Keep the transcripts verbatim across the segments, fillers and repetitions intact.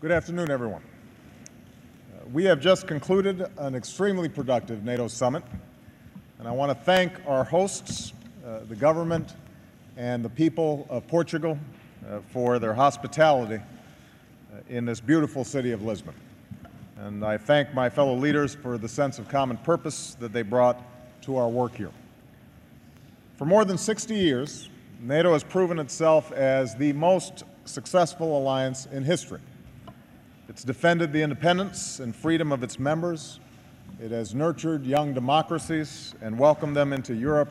Good afternoon, everyone. Uh, we have just concluded an extremely productive NATO summit, and I want to thank our hosts, uh, the government, and the people of Portugal uh, for their hospitality uh, in this beautiful city of Lisbon. And I thank my fellow leaders for the sense of common purpose that they brought to our work here. For more than sixty years, NATO has proven itself as the most successful alliance in history. It's defended the independence and freedom of its members. It has nurtured young democracies and welcomed them into Europe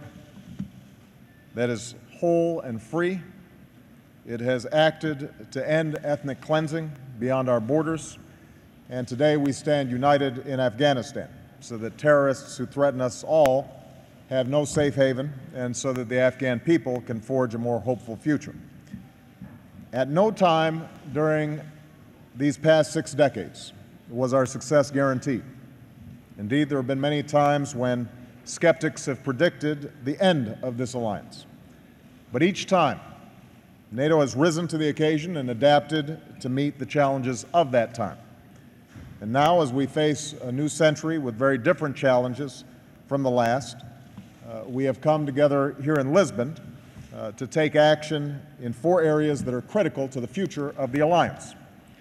that is whole and free. It has acted to end ethnic cleansing beyond our borders. And today we stand united in Afghanistan so that terrorists who threaten us all have no safe haven and so that the Afghan people can forge a more hopeful future. At no time during these past six decades was our success guaranteed. Indeed, there have been many times when skeptics have predicted the end of this alliance. But each time, NATO has risen to the occasion and adapted to meet the challenges of that time. And now, as we face a new century with very different challenges from the last, uh, we have come together here in Lisbon uh, to take action in four areas that are critical to the future of the alliance.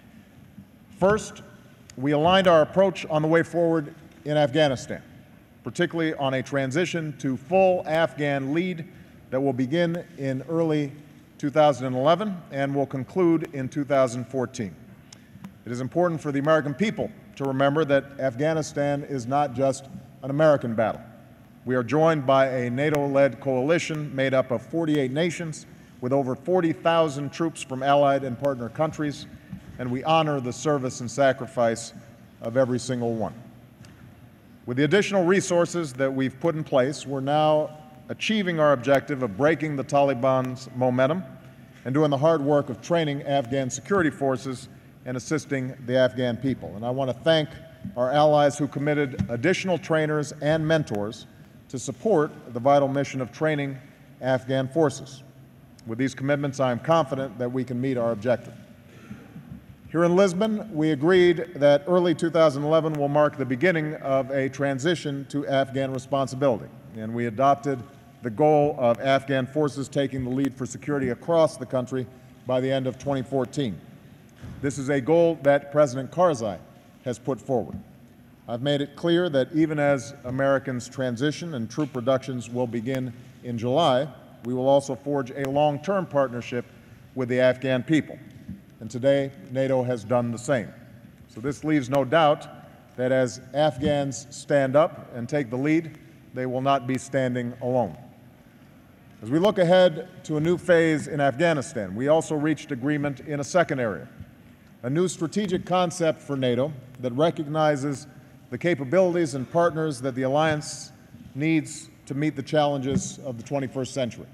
First, we aligned our approach on the way forward in Afghanistan, particularly on a transition to full Afghan lead that will begin in early two thousand eleven and will conclude in two thousand fourteen. It is important for the American people to remember that Afghanistan is not just an American battle. We are joined by a NATO-led coalition made up of forty-eight nations with over forty thousand troops from allied and partner countries, and we honor the service and sacrifice of every single one. With the additional resources that we've put in place, we're now achieving our objective of breaking the Taliban's momentum and doing the hard work of training Afghan security forces and assisting the Afghan people. And I want to thank our allies who committed additional trainers and mentors to support the vital mission of training Afghan forces. With these commitments, I am confident that we can meet our objective. Here in Lisbon, we agreed that early two thousand eleven will mark the beginning of a transition to Afghan responsibility, and we adopted the goal of Afghan forces taking the lead for security across the country by the end of twenty fourteen. This is a goal that President Karzai has put forward. I've made it clear that even as Americans transition and troop reductions will begin in July, we will also forge a long-term partnership with the Afghan people. And today, NATO has done the same. So this leaves no doubt that as Afghans stand up and take the lead, they will not be standing alone. As we look ahead to a new phase in Afghanistan, we also reached agreement in a second area, a new strategic concept for NATO that recognizes the capabilities and partners that the alliance needs to meet the challenges of the twenty-first century.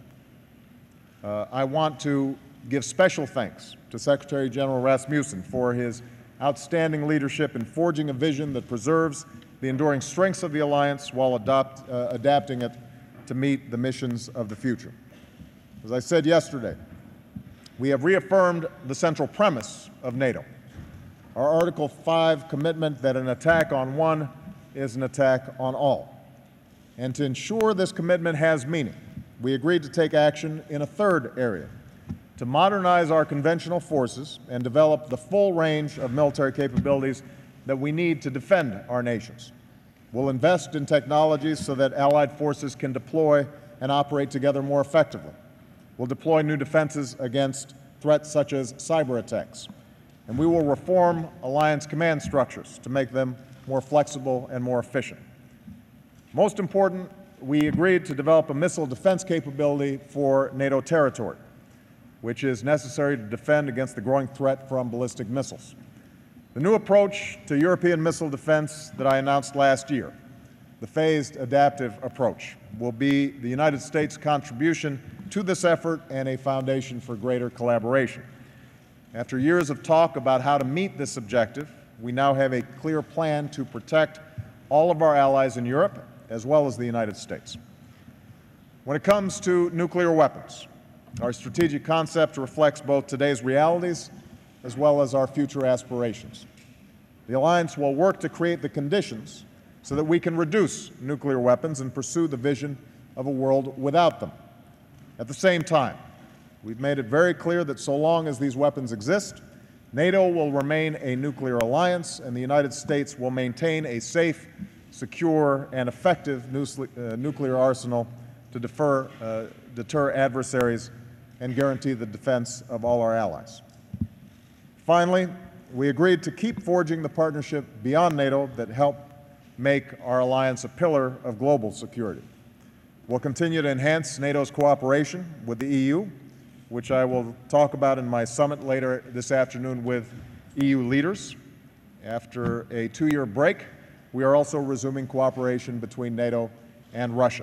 Uh, I want to give special thanks to Secretary General Rasmussen for his outstanding leadership in forging a vision that preserves the enduring strengths of the alliance while adopt, uh, adapting it to meet the missions of the future. As I said yesterday, we have reaffirmed the central premise of NATO, our Article five commitment that an attack on one is an attack on all. And to ensure this commitment has meaning, we agreed to take action in a third area, to modernize our conventional forces and develop the full range of military capabilities that we need to defend our nations. We'll invest in technologies so that allied forces can deploy and operate together more effectively. We'll deploy new defenses against threats such as cyber attacks. And we will reform alliance command structures to make them more flexible and more efficient. Most important, we agreed to develop a missile defense capability for NATO territory, which is necessary to defend against the growing threat from ballistic missiles. The new approach to European missile defense that I announced last year, the phased adaptive approach, will be the United States' contribution to this effort and a foundation for greater collaboration. After years of talk about how to meet this objective, we now have a clear plan to protect all of our allies in Europe, as well as the United States. When it comes to nuclear weapons, our strategic concept reflects both today's realities as well as our future aspirations. The alliance will work to create the conditions so that we can reduce nuclear weapons and pursue the vision of a world without them. At the same time, we've made it very clear that so long as these weapons exist, NATO will remain a nuclear alliance, and the United States will maintain a safe, secure, and effective uh, nuclear arsenal to defer, uh, deter adversaries and guarantee the defense of all our allies. Finally, we agreed to keep forging the partnership beyond NATO that helped make our alliance a pillar of global security. We'll continue to enhance NATO's cooperation with the E U, which I will talk about in my summit later this afternoon with E U leaders. After a two-year break, we are also resuming cooperation between NATO and Russia.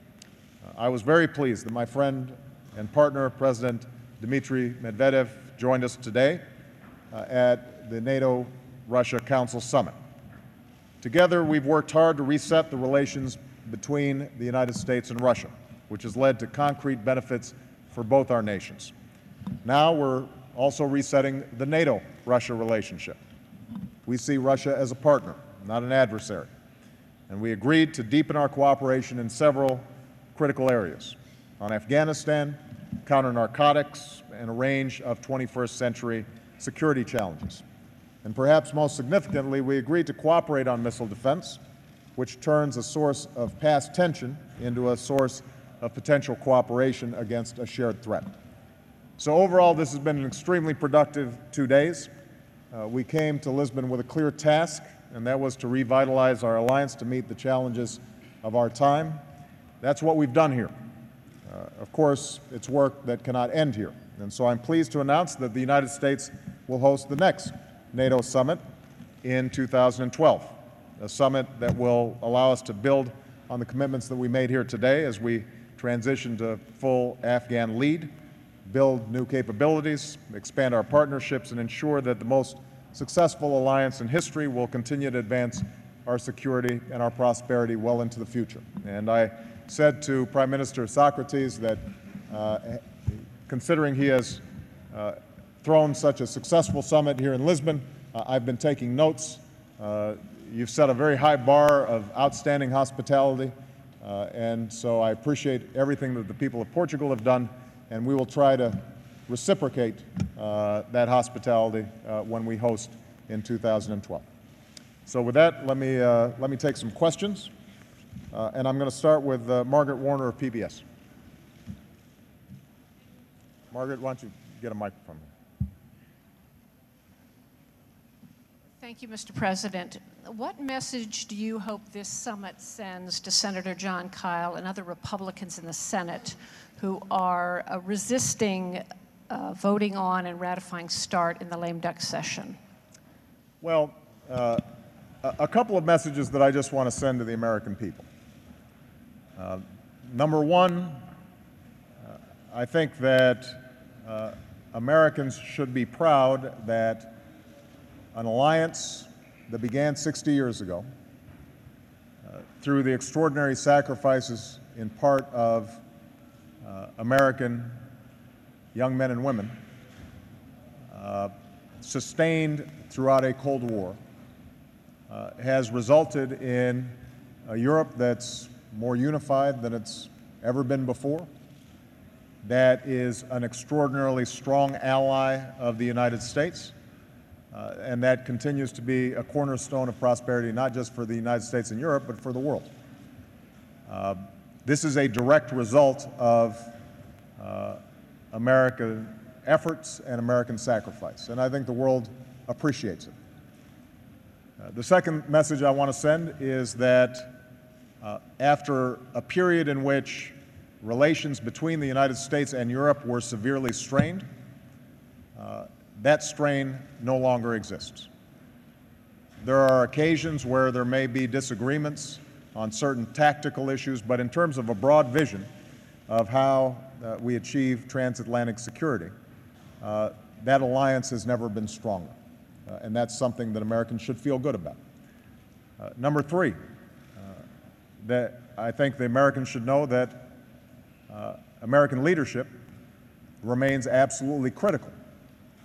Uh, I was very pleased that my friend and partner, President Dmitry Medvedev, joined us today uh, at the NATO-Russia Council Summit. Together, we've worked hard to reset the relations between the United States and Russia, which has led to concrete benefits for both our nations. Now we're also resetting the NATO-Russia relationship. We see Russia as a partner, not an adversary, and we agreed to deepen our cooperation in several critical areas: on Afghanistan, counter-narcotics, and a range of twenty-first century security challenges. And perhaps most significantly, we agreed to cooperate on missile defense, which turns a source of past tension into a source of potential cooperation against a shared threat. So overall, this has been an extremely productive two days. Uh, we came to Lisbon with a clear task, and that was to revitalize our alliance to meet the challenges of our time. That's what we've done here. Uh, of course, it's work that cannot end here. And so I'm pleased to announce that the United States will host the next NATO summit in two thousand twelve. A summit that will allow us to build on the commitments that we made here today as we transition to full Afghan lead, build new capabilities, expand our partnerships, and ensure that the most successful alliance in history will continue to advance our security and our prosperity well into the future. And I said to Prime Minister Socrates that uh, considering he has uh, thrown such a successful summit here in Lisbon, uh, I've been taking notes. Uh, You've set a very high bar of outstanding hospitality, uh, and so I appreciate everything that the people of Portugal have done, and we will try to reciprocate uh, that hospitality uh, when we host in two thousand twelve. So with that, let me, uh, let me take some questions, uh, and I'm going to start with uh, Margaret Warner of P B S. Margaret, why don't you get a microphone? Thank you, Mister President. What message do you hope this summit sends to Senator Jon Kyl and other Republicans in the Senate who are uh, resisting uh, voting on and ratifying START in the lame duck session? Well, uh, a couple of messages that I just want to send to the American people. Uh, number one, uh, I think that uh, Americans should be proud that an alliance that began sixty years ago, uh, through the extraordinary sacrifices in part of uh, American young men and women, uh, sustained throughout a Cold War, uh, has resulted in a Europe that's more unified than it's ever been before, that is an extraordinarily strong ally of the United States, Uh, and that continues to be a cornerstone of prosperity, not just for the United States and Europe, but for the world. Uh, this is a direct result of uh, American efforts and American sacrifice, and I think the world appreciates it. Uh, the second message I want to send is that uh, after a period in which relations between the United States and Europe were severely strained, uh, that strain no longer exists. There are occasions where there may be disagreements on certain tactical issues, but in terms of a broad vision of how uh, we achieve transatlantic security, uh, that alliance has never been stronger, uh, and that's something that Americans should feel good about. Uh, number three, uh, that I think the Americans should know that uh, American leadership remains absolutely critical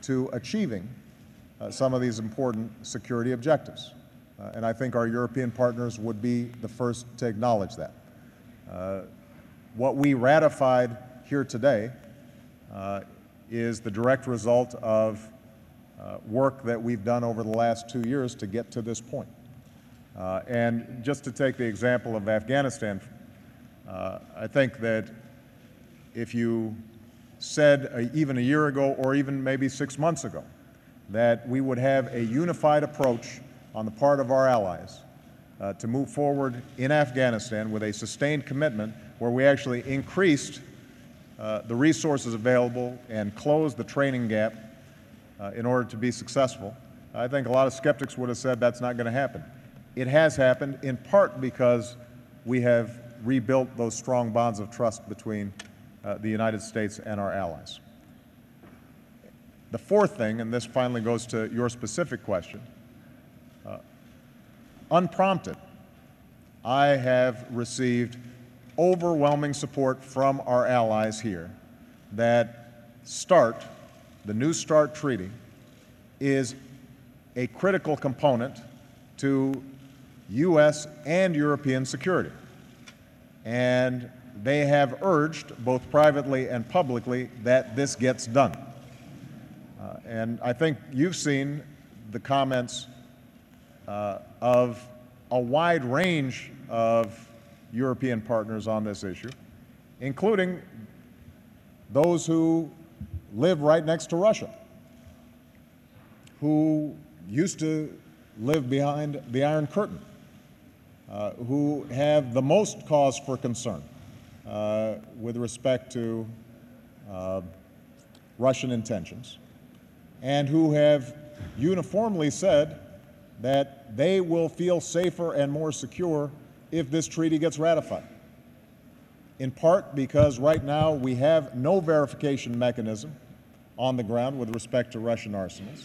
to achieving uh, some of these important security objectives. Uh, and I think our European partners would be the first to acknowledge that. Uh, what we ratified here today uh, is the direct result of uh, work that we've done over the last two years to get to this point. Uh, and just to take the example of Afghanistan, uh, I think that if you said uh, even a year ago or even maybe six months ago that we would have a unified approach on the part of our allies uh, to move forward in Afghanistan with a sustained commitment where we actually increased uh, the resources available and closed the training gap uh, in order to be successful, I think a lot of skeptics would have said that's not going to happen. It has happened in part because we have rebuilt those strong bonds of trust between uh, the United States and our allies. The fourth thing, and this finally goes to your specific question, uh, unprompted, I have received overwhelming support from our allies here that START, the New START Treaty, is a critical component to U S and European security. And they have urged, both privately and publicly, that this gets done. Uh, and I think you've seen the comments uh, of a wide range of European partners on this issue, including those who live right next to Russia, who used to live behind the Iron Curtain, uh, who have the most cause for concern uh, with respect to uh, Russian intentions, and who have uniformly said that they will feel safer and more secure if this treaty gets ratified. In part because right now we have no verification mechanism on the ground with respect to Russian arsenals.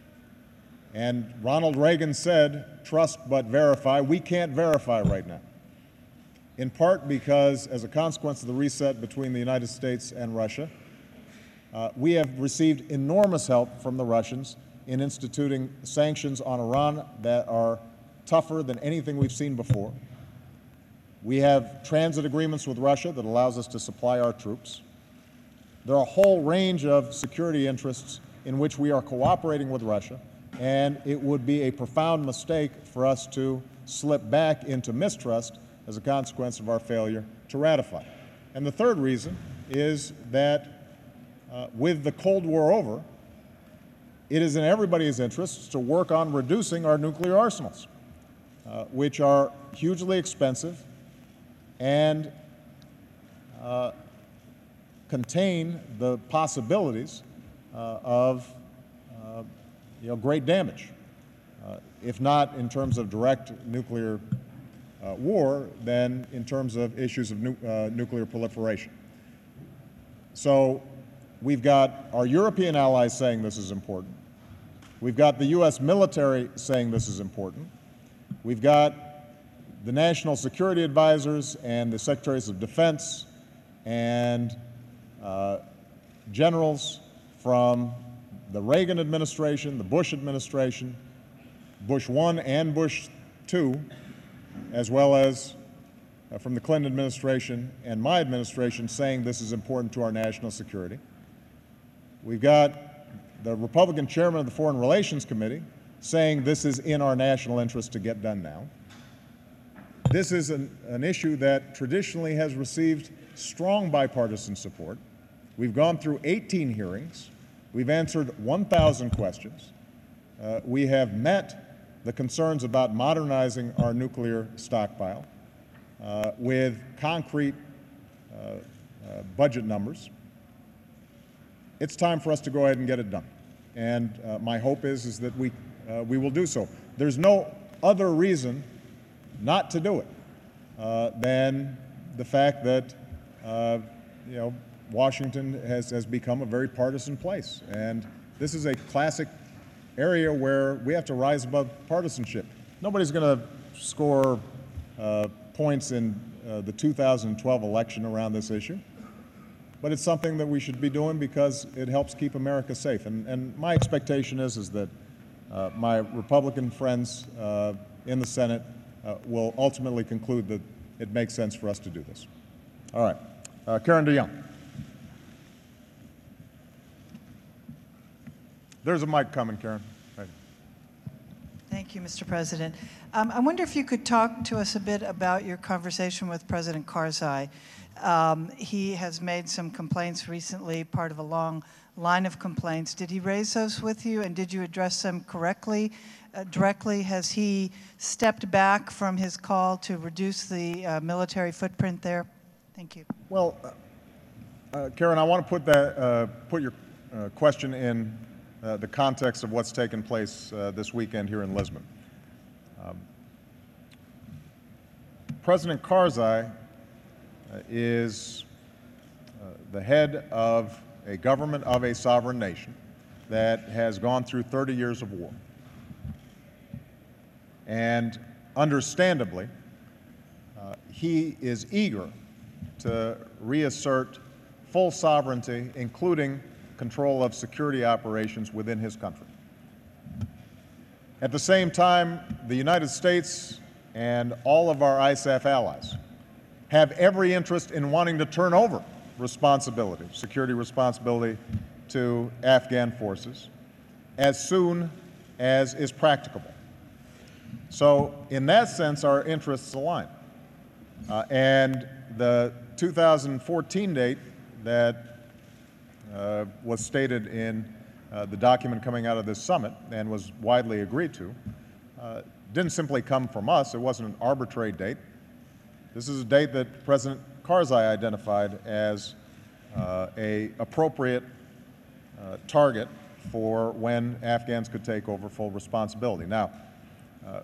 And Ronald Reagan said, trust but verify. We can't verify right now. In part because, as a consequence of the reset between the United States and Russia, uh, we have received enormous help from the Russians in instituting sanctions on Iran that are tougher than anything we've seen before. We have transit agreements with Russia that allows us to supply our troops. There are a whole range of security interests in which we are cooperating with Russia, and it would be a profound mistake for us to slip back into mistrust as a consequence of our failure to ratify. And the third reason is that uh, with the Cold War over, it is in everybody's interests to work on reducing our nuclear arsenals, uh, which are hugely expensive and uh, contain the possibilities uh, of uh, you know, great damage, uh, if not in terms of direct nuclear uh, war, then in terms of issues of nu uh, nuclear proliferation. So we've got our European allies saying this is important. We've got the U S military saying this is important. We've got the national security advisors and the secretaries of defense and uh, generals from the Reagan administration, the Bush administration, Bush one and Bush two, as well as uh, from the Clinton administration and my administration saying this is important to our national security. We've got the Republican chairman of the Foreign Relations Committee saying this is in our national interest to get done now. This is an, an issue that traditionally has received strong bipartisan support. We've gone through eighteen hearings. We've answered one thousand questions. Uh, we have met the concerns about modernizing our nuclear stockpile uh, with concrete uh, uh, budget numbers. It's time for us to go ahead and get it done. And uh, my hope is, is that we, uh, we will do so. There's no other reason not to do it uh, than the fact that uh, you know, Washington has, has become a very partisan place. And this is a classic area where we have to rise above partisanship. Nobody's going to score uh, points in uh, the two thousand twelve election around this issue. but it's something that we should be doing because it helps keep America safe. And, and my expectation is, is that uh, my Republican friends uh, in the Senate uh, will ultimately conclude that it makes sense for us to do this. All right. Uh, Karen DeYoung. There's a mic coming, Karen. Right. Thank you, Mister President. Um, I wonder if you could talk to us a bit about your conversation with President Karzai. Um, he has made some complaints recently, part of a long line of complaints. Did he raise those with you, and did you address them correctly, uh, directly? Has he stepped back from his call to reduce the uh, military footprint there? Thank you. Well, uh, uh, Karen, I want to put that uh, put your uh, question in uh, the context of what's taken place uh, this weekend here in Lisbon. Um, President Karzai uh, is uh, the head of a government of a sovereign nation that has gone through thirty years of war. And understandably, uh, he is eager to reassert full sovereignty, including control of security operations within his country. At the same time, the United States and all of our I SAF allies have every interest in wanting to turn over responsibility, security responsibility, to Afghan forces as soon as is practicable. So in that sense, our interests align. Uh, and the two thousand fourteen date that uh, was stated in uh, the document coming out of this summit and was widely agreed to uh, didn't simply come from us. It wasn't an arbitrary date. This is a date that President Karzai identified as uh, a appropriate uh, target for when Afghans could take over full responsibility. Now, uh,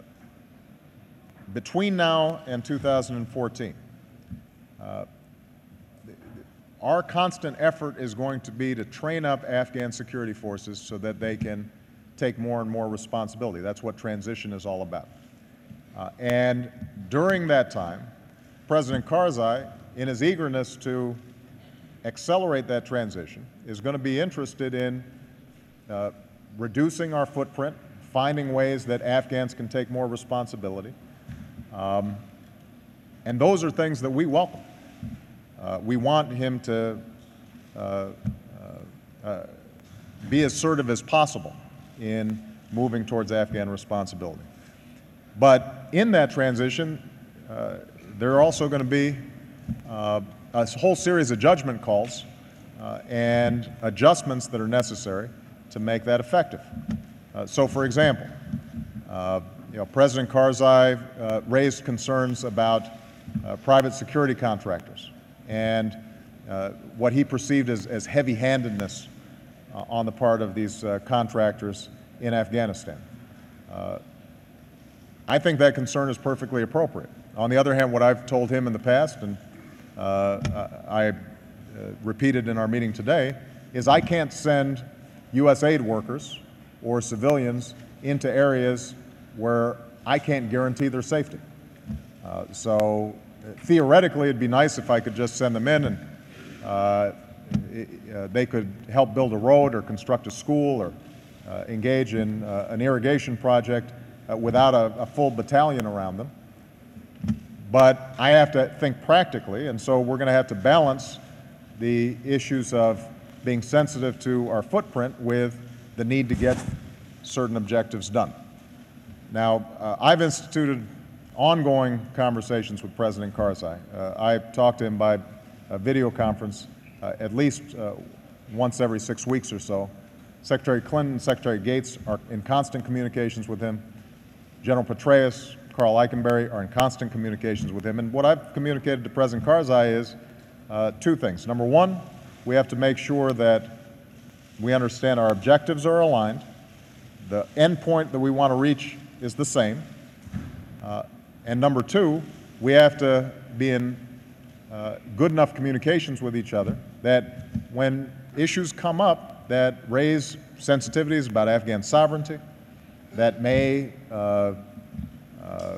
between now and two thousand fourteen, uh, our constant effort is going to be to train up Afghan security forces so that they can take more and more responsibility. That's what transition is all about. Uh, and during that time, President Karzai, in his eagerness to accelerate that transition, is going to be interested in uh, reducing our footprint, finding ways that Afghans can take more responsibility. Um, and those are things that we welcome. Uh, we want him to uh, uh, uh, be as assertive as possible in moving towards Afghan responsibility. But in that transition, uh, there are also going to be uh, a whole series of judgment calls uh, and adjustments that are necessary to make that effective. Uh, so, for example, uh, you know, President Karzai uh, raised concerns about uh, private security contractors and uh, what he perceived as, as heavy-handedness uh, on the part of these uh, contractors in Afghanistan. Uh, I think that concern is perfectly appropriate. On the other hand, what I've told him in the past, and uh, I uh, repeated in our meeting today, is I can't send U S aid workers or civilians into areas where I can't guarantee their safety. Uh, so theoretically, it'd be nice if I could just send them in and uh, it, uh, they could help build a road or construct a school or uh, engage in uh, an irrigation project uh, without a, a full battalion around them. But I have to think practically, and so we're going to have to balance the issues of being sensitive to our footprint with the need to get certain objectives done. Now, uh, I've instituted ongoing conversations with President Karzai. Uh, I talk to him by a video conference uh, at least uh, once every six weeks or so. Secretary Clinton and Secretary Gates are in constant communications with him. General Petraeus, Karl Eikenberry are in constant communications with him. And what I've communicated to President Karzai is uh, two things. Number one, we have to make sure that we understand our objectives are aligned. The end point that we want to reach is the same. Uh, and number two, we have to be in uh, good enough communications with each other that when issues come up that raise sensitivities about Afghan sovereignty, that may uh, uh,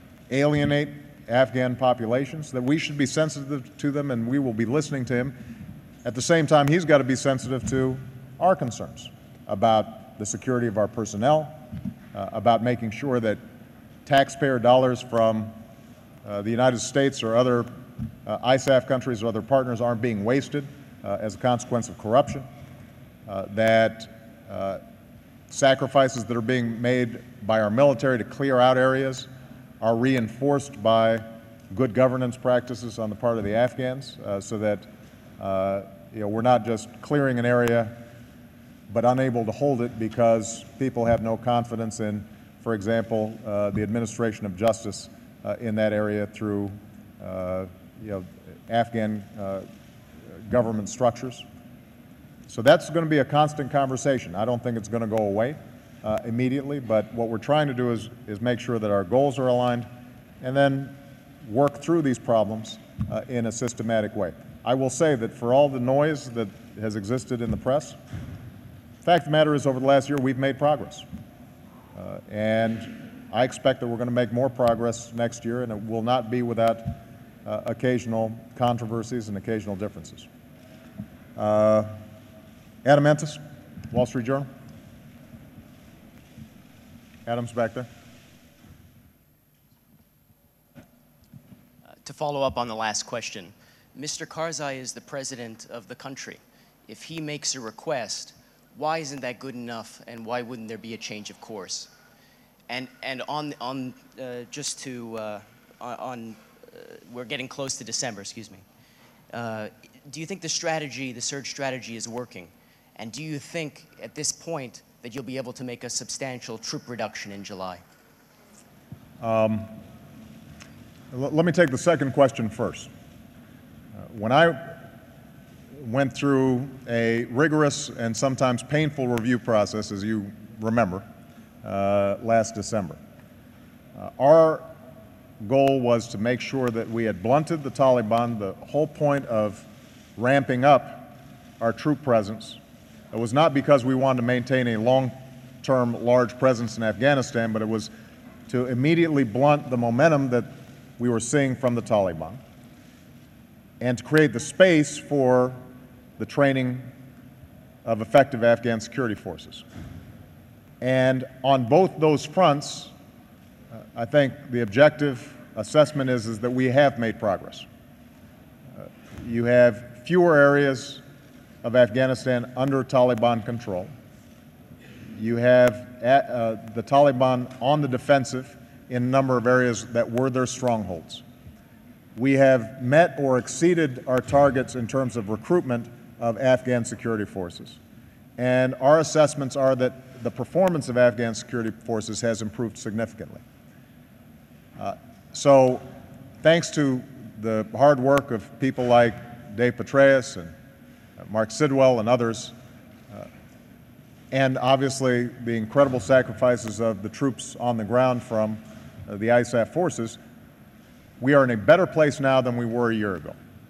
alienate Afghan populations, that we should be sensitive to them, and we will be listening to him At the same time, he's got to be sensitive to our concerns about the security of our personnel, uh, about making sure that taxpayer dollars from uh, the United States or other uh, I S A F countries or other partners aren't being wasted uh, as a consequence of corruption, uh, that uh, sacrifices that are being made by our military to clear out areas are reinforced by good governance practices on the part of the Afghans, uh, so that uh, you know, we're not just clearing an area but unable to hold it because people have no confidence in, for example, uh, the administration of justice uh, in that area through uh, you know, Afghan uh, government structures. So that's going to be a constant conversation. I don't think it's going to go away uh, immediately, but what we're trying to do is, is make sure that our goals are aligned and then work through these problems uh, in a systematic way. I will say that for all the noise that has existed in the press, the fact of the matter is over the last year we've made progress. Uh, and I expect that we're going to make more progress next year, and it will not be without uh, occasional controversies and occasional differences. Uh, Adam Entis, Wall Street Journal. Adam's back there. Uh, to follow up on the last question, Mister Karzai is the president of the country. If he makes a request, why isn't that good enough, and why wouldn't there be a change of course? And and on on uh, just to uh, on uh, we're getting close to December. Excuse me. Uh, do you think the strategy, the surge strategy, is working? And do you think at this point that you'll be able to make a substantial troop reduction in July? Um, let me take the second question first. Uh, when I went through a rigorous and sometimes painful review process, as you remember, uh, last December, uh, our goal was to make sure that we had blunted the Taliban. The whole point of ramping up our troop presence, it was not because we wanted to maintain a long-term large presence in Afghanistan, but it was to immediately blunt the momentum that we were seeing from the Taliban and to create the space for the training of effective Afghan security forces. And on both those fronts, uh, I think the objective assessment is, is that we have made progress. Uh, you have fewer areas of Afghanistan under Taliban control. You have at, uh, the Taliban on the defensive in a number of areas that were their strongholds. We have met or exceeded our targets in terms of recruitment of Afghan security forces. And our assessments are that the performance of Afghan security forces has improved significantly. Uh, so thanks to the hard work of people like Dave Petraeus and uh, Mark Sidwell and others, uh, and obviously the incredible sacrifices of the troops on the ground from uh, the I S A F forces, we are in a better place now than we were a year ago.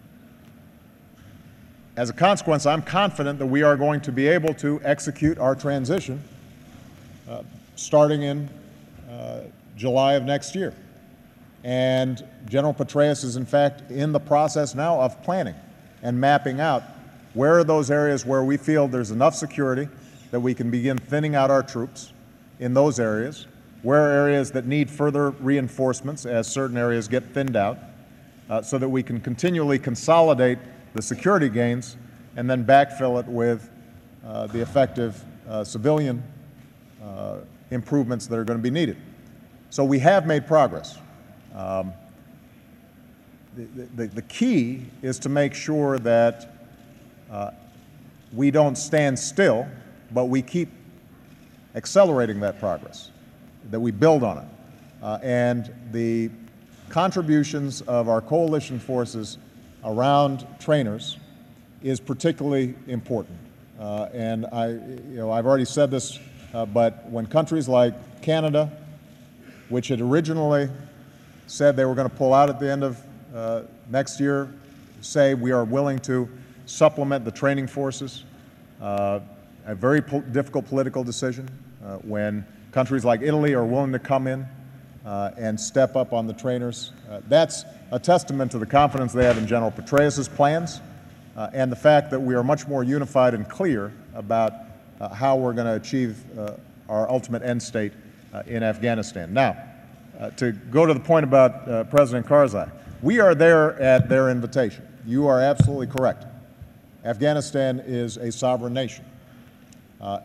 As a consequence, I'm confident that we are going to be able to execute our transition uh, starting in uh, July of next year. And General Petraeus is, in fact, in the process now of planning and mapping out where are those areas where we feel there's enough security that we can begin thinning out our troops in those areas, where are areas that need further reinforcements as certain areas get thinned out, uh, so that we can continually consolidate the security gains and then backfill it with uh, the effective uh, civilian uh, improvements that are going to be needed. So we have made progress. Um, the, the, the key is to make sure that uh, we don't stand still, but we keep accelerating that progress, that we build on it. Uh, and the contributions of our coalition forces around trainers is particularly important. Uh, and I, you know, I've already said this, uh, but when countries like Canada, which had originally said they were going to pull out at the end of uh, next year, say we are willing to supplement the training forces, uh, a very po difficult political decision. Uh, when countries like Italy are willing to come in uh, and step up on the trainers, uh, that's a testament to the confidence they have in General Petraeus's plans uh, and the fact that we are much more unified and clear about uh, how we're going to achieve uh, our ultimate end state uh, in Afghanistan. Now, uh, to go to the point about uh, President Karzai, we are there at their invitation. You are absolutely correct. Afghanistan is a sovereign nation. Uh,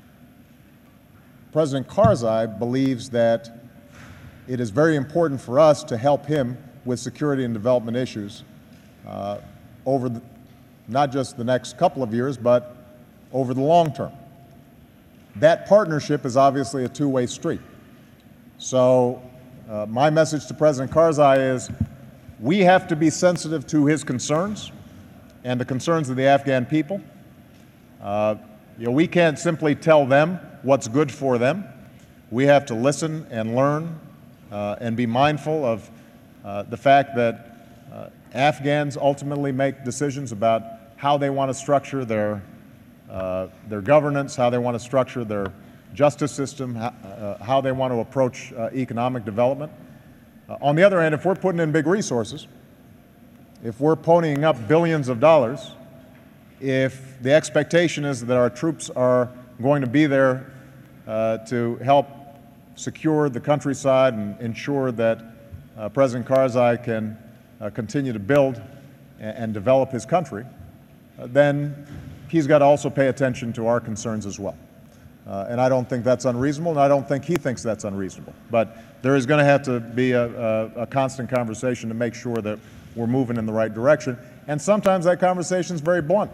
President Karzai believes that it is very important for us to help him with security and development issues uh, over the, not just the next couple of years, but over the long term. That partnership is obviously a two-way street. So uh, my message to President Karzai is we have to be sensitive to his concerns and the concerns of the Afghan people. Uh, you know, we can't simply tell them what's good for them. We have to listen and learn uh, and be mindful of uh, the fact that uh, Afghans ultimately make decisions about how they want to structure their, uh, their governance, how they want to structure their justice system, how, uh, how they want to approach uh, economic development. Uh, on the other hand, if we're putting in big resources, if we're ponying up billions of dollars, if the expectation is that our troops are going to be there uh, to help secure the countryside and ensure that uh, President Karzai can uh, continue to build and, and develop his country, uh, then he's got to also pay attention to our concerns as well. Uh, and I don't think that's unreasonable, and I don't think he thinks that's unreasonable. But there is going to have to be a, a, a constant conversation to make sure that we're moving in the right direction. And sometimes that conversation is very blunt.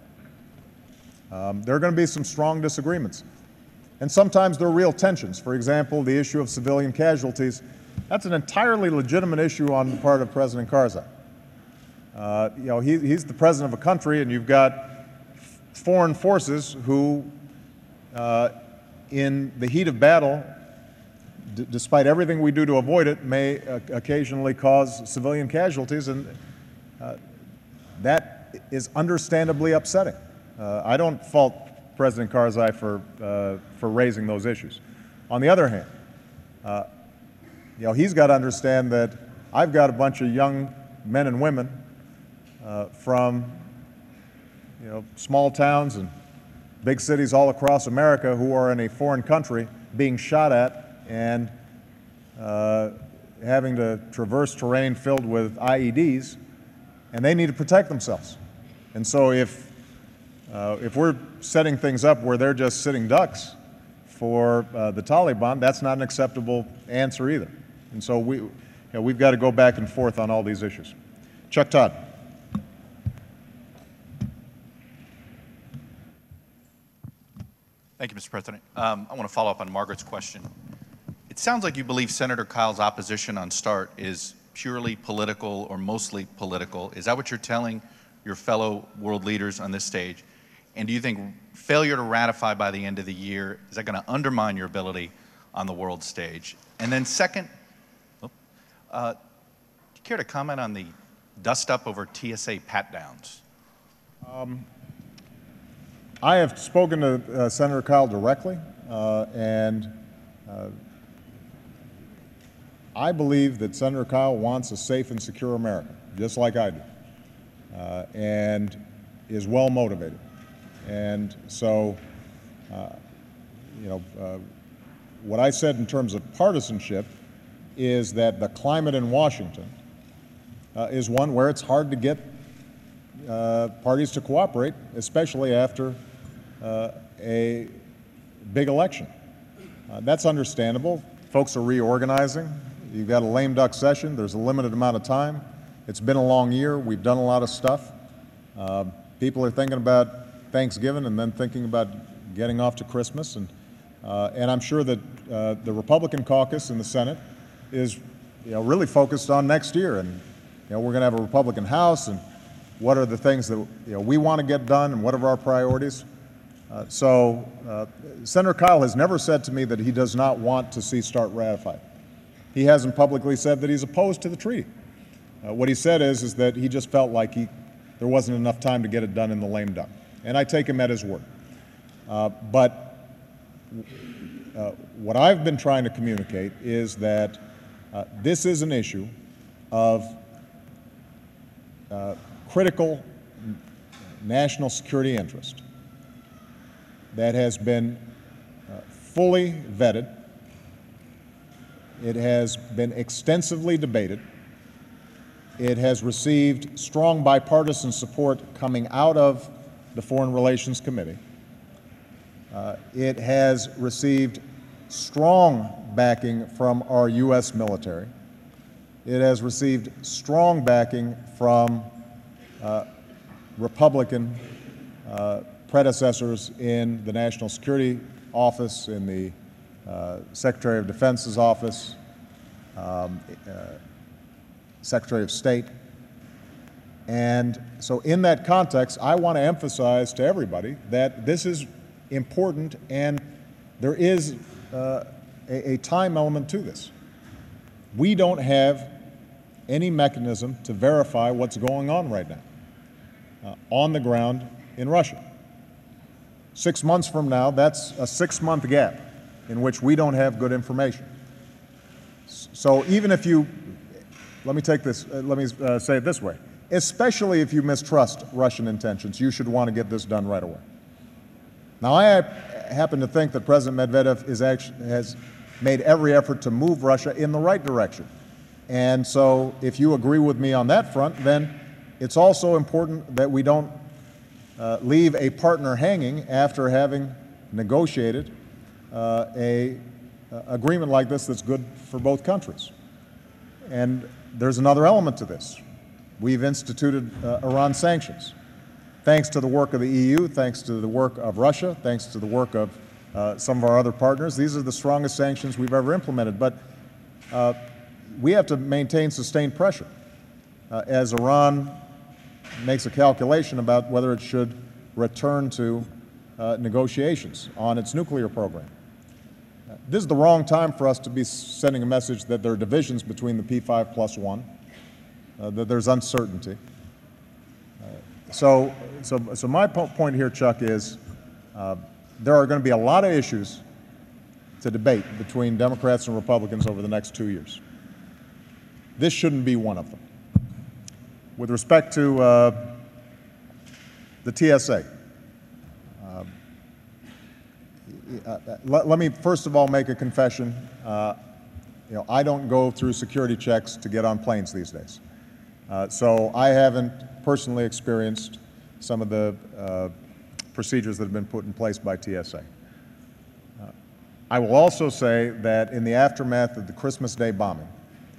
Um, there are going to be some strong disagreements. And sometimes there are real tensions. For example, the issue of civilian casualties. That's an entirely legitimate issue on the part of President Karzai. Uh, you know, he, he's the president of a country, and you've got foreign forces who, uh, in the heat of battle, d despite everything we do to avoid it, may uh, occasionally cause civilian casualties, and uh, that is understandably upsetting. Uh, I don't fault President Karzai for, uh, for raising those issues. On the other hand, uh, you know, he's got to understand that I've got a bunch of young men and women uh, from, you know, small towns and big cities all across America who are in a foreign country being shot at and uh, having to traverse terrain filled with I E Ds, and they need to protect themselves. And so if, uh, if we're setting things up where they're just sitting ducks for uh, the Taliban, that's not an acceptable answer either. And so we, you know, we've got to go back and forth on all these issues. Chuck Todd. Thank you, Mister President. Um, I want to follow up on Margaret's question. It sounds like you believe Senator Kyle's opposition on START is purely political or mostly political. Is that what you're telling your fellow world leaders on this stage? And do you think failure to ratify by the end of the year, is that going to undermine your ability on the world stage? And then second, oh, uh, do you care to comment on the dust-up over T S A pat-downs? Um, I have spoken to uh, Senator Kyle directly, uh, and uh, I believe that Senator Kyle wants a safe and secure America, just like I do, uh, and is well motivated. And so, uh, you know, uh, what I said in terms of partisanship is that the climate in Washington uh, is one where it's hard to get uh, parties to cooperate, especially after uh, a big election. Uh, that's understandable. Folks are reorganizing. You've got a lame duck session. There's a limited amount of time. It's been a long year. We've done a lot of stuff. Uh, people are thinking about Thanksgiving and then thinking about getting off to Christmas. And, uh, and I'm sure that uh, the Republican caucus in the Senate is, you know, really focused on next year. And, you know, we're going to have a Republican House, and what are the things that, you know, we want to get done, and what are our priorities? Uh, so uh, Senator Kyle has never said to me that he does not want to see START ratified. He hasn't publicly said that he's opposed to the treaty. Uh, what he said is, is that he just felt like he, there wasn't enough time to get it done in the lame duck. And I take him at his word. Uh, but uh, what I've been trying to communicate is that uh, this is an issue of uh, critical national security interest that has been uh, fully vetted. It has been extensively debated. It has received strong bipartisan support coming out of the Foreign Relations Committee. Uh, it has received strong backing from our U S military. It has received strong backing from uh, Republican uh, predecessors in the National Security Office, in the uh, Secretary of Defense's office, um, uh, Secretary of State. And so in that context, I want to emphasize to everybody that this is important, and there is uh, a, a time element to this. We don't have any mechanism to verify what's going on right now uh, on the ground in Russia. Six months from now, that's a six-month gap in which we don't have good information. So even if you, let me take this, uh, let me uh, say it this way, especially if you mistrust Russian intentions, you should want to get this done right away. Now, I happen to think that President Medvedev is actually, has made every effort to move Russia in the right direction. And so if you agree with me on that front, then it's also important that we don't uh, leave a partner hanging after having negotiated uh, a uh, agreement like this that's good for both countries. And there's another element to this. We've instituted uh, Iran sanctions. Thanks to the work of the E U, thanks to the work of Russia, thanks to the work of uh, some of our other partners, these are the strongest sanctions we've ever implemented. But uh, we have to maintain sustained pressure uh, as Iran makes a calculation about whether it should return to uh, negotiations on its nuclear program. Uh, this is the wrong time for us to be sending a message that there are divisions between the P five plus one, uh, that there's uncertainty. Uh, so, so, so my po point here, Chuck, is uh, there are going to be a lot of issues to debate between Democrats and Republicans over the next two years. This shouldn't be one of them. With respect to uh, the T S A, uh, uh, let, let me first of all make a confession. Uh, you know, I don't go through security checks to get on planes these days. Uh, so I haven't personally experienced some of the uh, procedures that have been put in place by T S A. Uh, I will also say that in the aftermath of the Christmas Day bombing,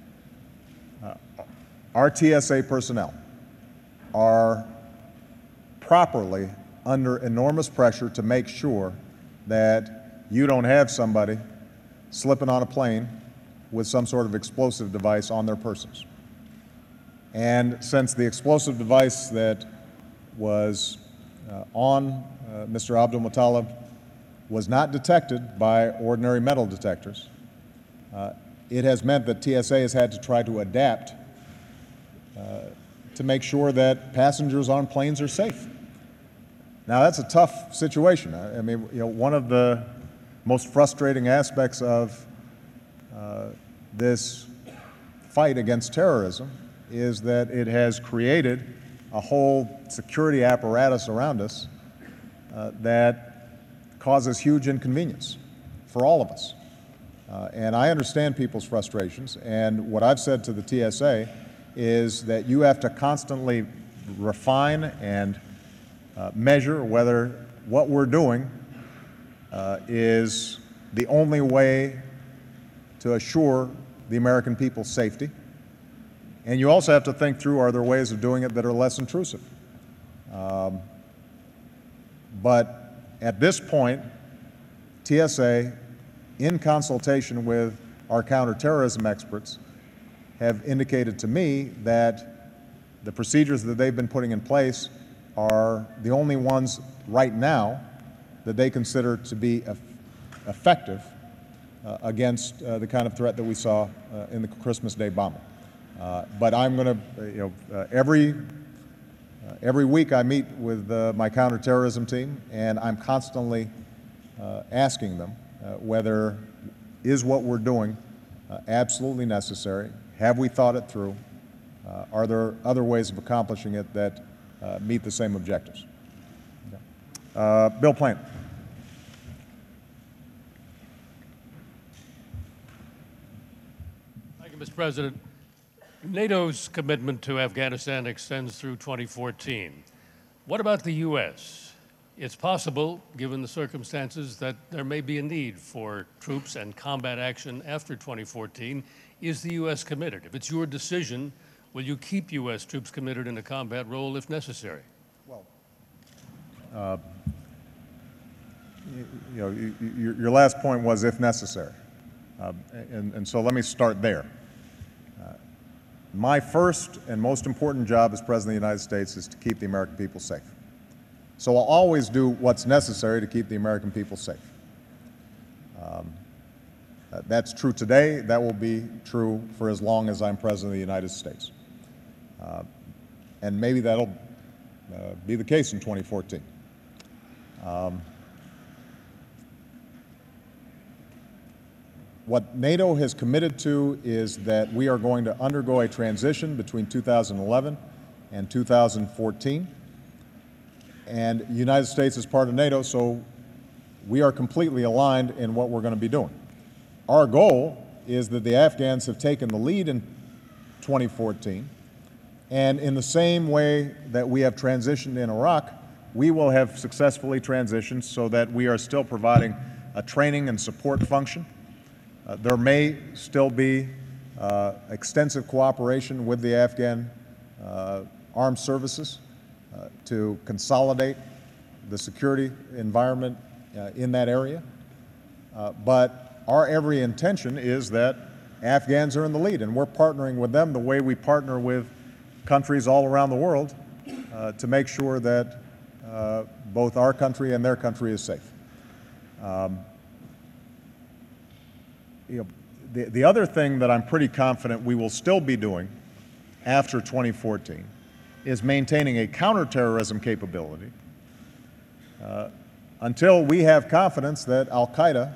our T S A personnel are properly under enormous pressure to make sure that you don't have somebody slipping on a plane with some sort of explosive device on their persons. And since the explosive device that was uh, on uh, Mister Abdulmutallab was not detected by ordinary metal detectors, uh, it has meant that T S A has had to try to adapt Uh, to make sure that passengers on planes are safe. Now, that's a tough situation. I, I mean, you know, one of the most frustrating aspects of uh, this fight against terrorism is that it has created a whole security apparatus around us uh, that causes huge inconvenience for all of us. Uh, and I understand people's frustrations, and what I've said to the T S A is that you have to constantly refine and uh, measure whether what we're doing uh, is the only way to assure the American people's safety. And you also have to think through, are there ways of doing it that are less intrusive? Um, but at this point, T S A, in consultation with our counterterrorism experts, have indicated to me that the procedures that they've been putting in place are the only ones right now that they consider to be effective uh, against uh, the kind of threat that we saw uh, in the Christmas Day bombing. Uh, but I'm going to, you know, uh, every, uh, every week I meet with uh, my counterterrorism team, and I'm constantly uh, asking them uh, whether is what we're doing uh, absolutely necessary. Have we thought it through? Uh, are there other ways of accomplishing it that uh, meet the same objectives? Uh, Bill Plant. Thank you, Mister President. NATO's commitment to Afghanistan extends through twenty fourteen. What about the U S? It's possible, given the circumstances, that there may be a need for troops and combat action after twenty fourteen. Is the U S committed? If it's your decision, will you keep U S troops committed in a combat role if necessary? Well, uh, you, you know, you, you, your last point was if necessary. Uh, and, and so let me start there. Uh, my first and most important job as President of the United States is to keep the American people safe. So I'll always do what's necessary to keep the American people safe. Um, uh, that's true today. That will be true for as long as I'm President of the United States. Uh, and maybe that'll uh, be the case in twenty fourteen. Um, What NATO has committed to is that we are going to undergo a transition between two thousand eleven and two thousand fourteen. And the United States is part of NATO, so we are completely aligned in what we're going to be doing. Our goal is that the Afghans have taken the lead in twenty fourteen, and in the same way that we have transitioned in Iraq, we will have successfully transitioned so that we are still providing a training and support function. Uh, there may still be uh, extensive cooperation with the Afghan uh, armed services uh, to consolidate the security environment uh, in that area. Uh, but our every intention is that Afghans are in the lead, and we're partnering with them the way we partner with countries all around the world uh, to make sure that uh, both our country and their country is safe. Um, You know, the, the other thing that I'm pretty confident we will still be doing after twenty fourteen is maintaining a counterterrorism capability uh, until we have confidence that Al-Qaeda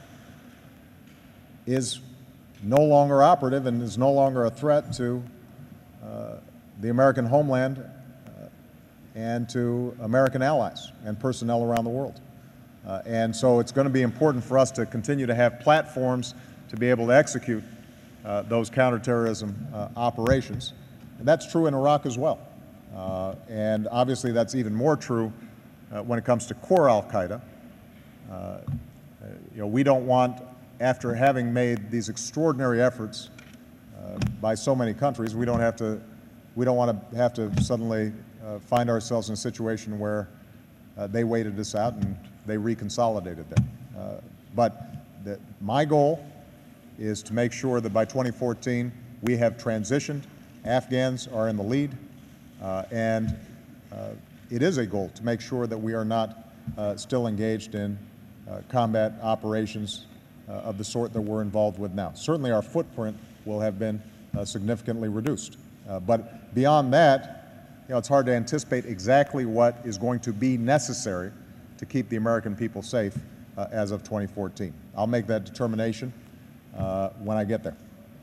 is no longer operative and is no longer a threat to uh, the American homeland uh, and to American allies and personnel around the world. Uh, and so it's going to be important for us to continue to have platforms to be able to execute uh, those counterterrorism uh, operations. And that's true in Iraq as well. Uh, and obviously that's even more true uh, when it comes to core Al-Qaeda. Uh, you know, we don't want, after having made these extraordinary efforts uh, by so many countries, we don't have to, we don't want to have to suddenly uh, find ourselves in a situation where uh, they waited us out and they reconsolidated them. Uh, but the, my goal is to make sure that by twenty fourteen we have transitioned, Afghans are in the lead, uh, and uh, it is a goal to make sure that we are not uh, still engaged in uh, combat operations uh, of the sort that we're involved with now. Certainly our footprint will have been uh, significantly reduced. Uh, but beyond that, you know, it's hard to anticipate exactly what is going to be necessary to keep the American people safe uh, as of twenty fourteen. I'll make that determination uh, when I get there.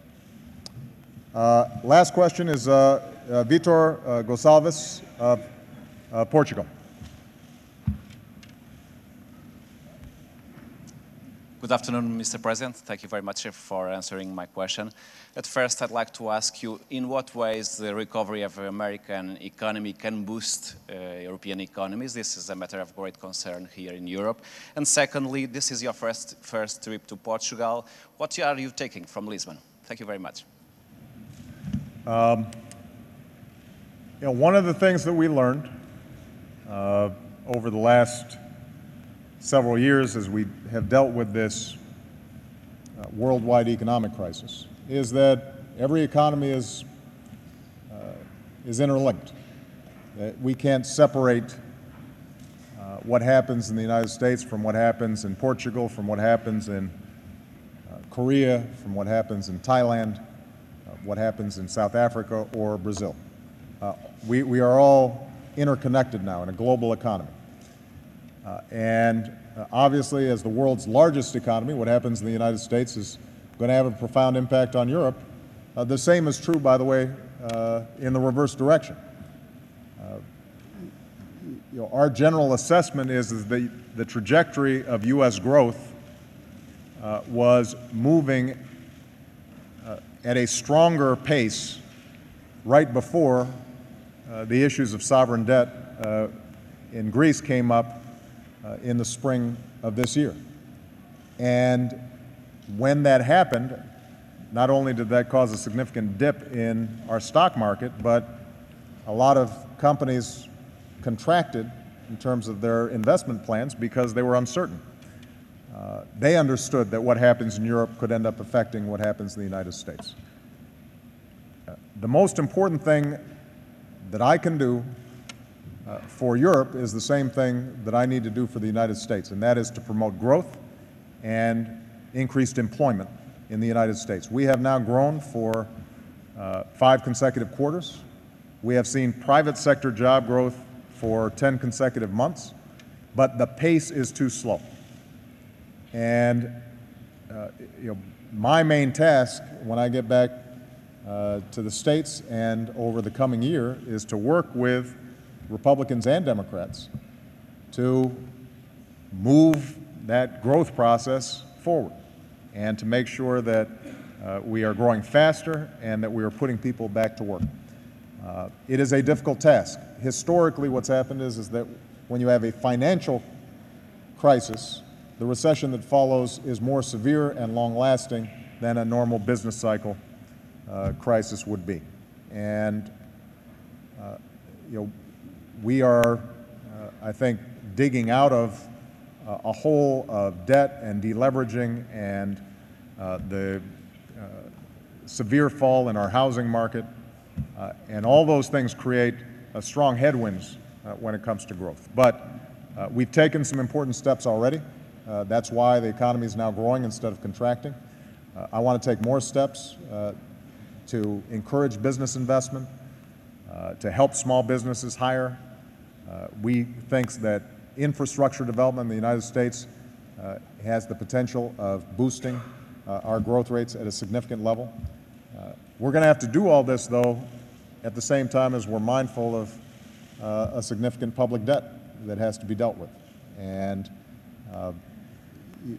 Uh, last question is uh, uh, Vitor uh, Gonçalves of uh, Portugal. Good afternoon, Mister President. Thank you very much for answering my question. At first, I'd like to ask you, in what ways the recovery of the American economy can boost uh, European economies? This is a matter of great concern here in Europe. And secondly, this is your first, first trip to Portugal. What are you taking from Lisbon? Thank you very much. Um, you know, one of the things that we learned uh, over the last several years as we have dealt with this uh, worldwide economic crisis is that every economy is, uh, is interlinked. That we can't separate uh, what happens in the United States from what happens in Portugal, from what happens in uh, Korea, from what happens in Thailand, uh, what happens in South Africa or Brazil. Uh, we, we are all interconnected now in a global economy. Uh, and uh, obviously, as the world's largest economy, what happens in the United States is going to have a profound impact on Europe. Uh, the same is true, by the way, uh, in the reverse direction. Uh, you know, our general assessment is, is the, the trajectory of U S growth uh, was moving uh, at a stronger pace right before uh, the issues of sovereign debt uh, in Greece came up uh, in the spring of this year. And when that happened, not only did that cause a significant dip in our stock market, but a lot of companies contracted in terms of their investment plans because they were uncertain. Uh, they understood that what happens in Europe could end up affecting what happens in the United States. Uh, the most important thing that I can do uh, for Europe is the same thing that I need to do for the United States, and that is to promote growth and increased employment in the United States. We have now grown for uh, five consecutive quarters. We have seen private sector job growth for ten consecutive months, but the pace is too slow. And uh, you know, my main task when I get back uh, to the States and over the coming year is to work with Republicans and Democrats to move that growth process forward and to make sure that uh, we are growing faster and that we are putting people back to work. Uh, it is a difficult task. Historically, what's happened is, is that when you have a financial crisis, the recession that follows is more severe and long-lasting than a normal business cycle uh, crisis would be. And uh, you know, we are, uh, I think, digging out of uh, a hole of debt and deleveraging and uh, the uh, severe fall in our housing market. Uh, and all those things create uh, strong headwinds uh, when it comes to growth. But uh, we've taken some important steps already. Uh, that's why the economy is now growing instead of contracting. Uh, I want to take more steps uh, to encourage business investment, uh, to help small businesses hire. Uh, we think that infrastructure development in the United States uh, has the potential of boosting uh, our growth rates at a significant level. Uh, we're going to have to do all this, though, at the same time as we're mindful of uh, a significant public debt that has to be dealt with. And uh, you,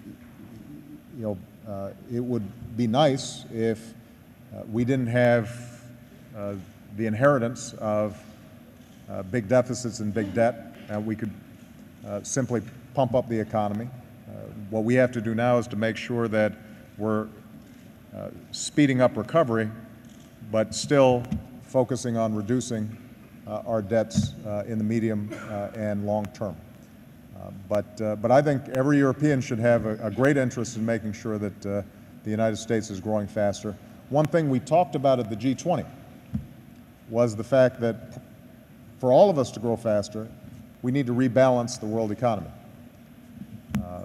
you know, uh, it would be nice if uh, we didn't have uh, the inheritance of uh, big deficits and big debt, and we could uh, simply pump up the economy. Uh, what we have to do now is to make sure that we're uh, speeding up recovery, but still focusing on reducing uh, our debts uh, in the medium uh, and long term. Uh, but, uh, but I think every European should have a, a great interest in making sure that uh, the United States is growing faster. One thing we talked about at the G twenty was the fact that for all of us to grow faster, we need to rebalance the world economy. Uh,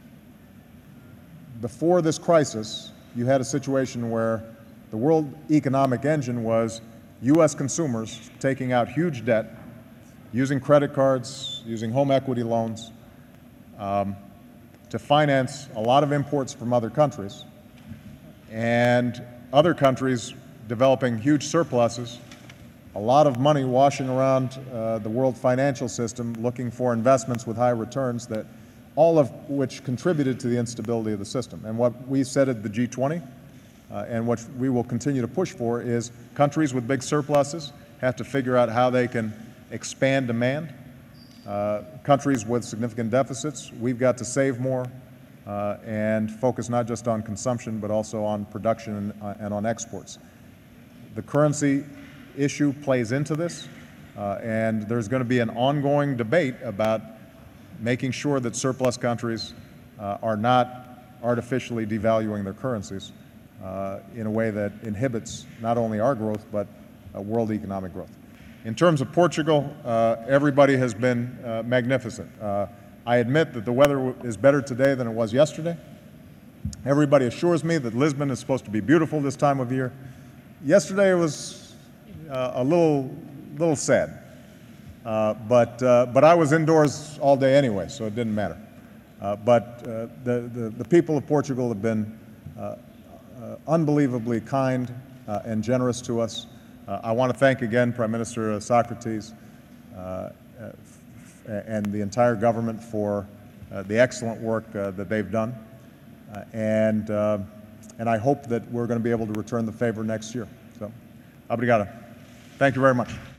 before this crisis, you had a situation where the world economic engine was U S consumers taking out huge debt, using credit cards, using home equity loans um, to finance a lot of imports from other countries, and other countries developing huge surpluses, a lot of money washing around uh, the world financial system looking for investments with high returns, that all of which contributed to the instability of the system. And what we said at the G twenty, uh, and what we will continue to push for, is countries with big surpluses have to figure out how they can expand demand. Uh, countries with significant deficits, we've got to save more uh, and focus not just on consumption, but also on production and, uh, and on exports. The currency issue plays into this, uh, and there's going to be an ongoing debate about making sure that surplus countries uh, are not artificially devaluing their currencies uh, in a way that inhibits not only our growth, but uh, world economic growth. In terms of Portugal, uh, everybody has been uh, magnificent. Uh, I admit that the weather is better today than it was yesterday. Everybody assures me that Lisbon is supposed to be beautiful this time of year. Yesterday it was uh, a little, little sad. Uh, but, uh, but I was indoors all day anyway, so it didn't matter. Uh, but uh, the, the, the people of Portugal have been uh, uh, unbelievably kind uh, and generous to us. Uh, I want to thank again Prime Minister Socrates uh, uh, and the entire government for uh, the excellent work uh, that they've done. Uh, and, uh, and I hope that we're going to be able to return the favor next year. So, obrigado. Thank you very much.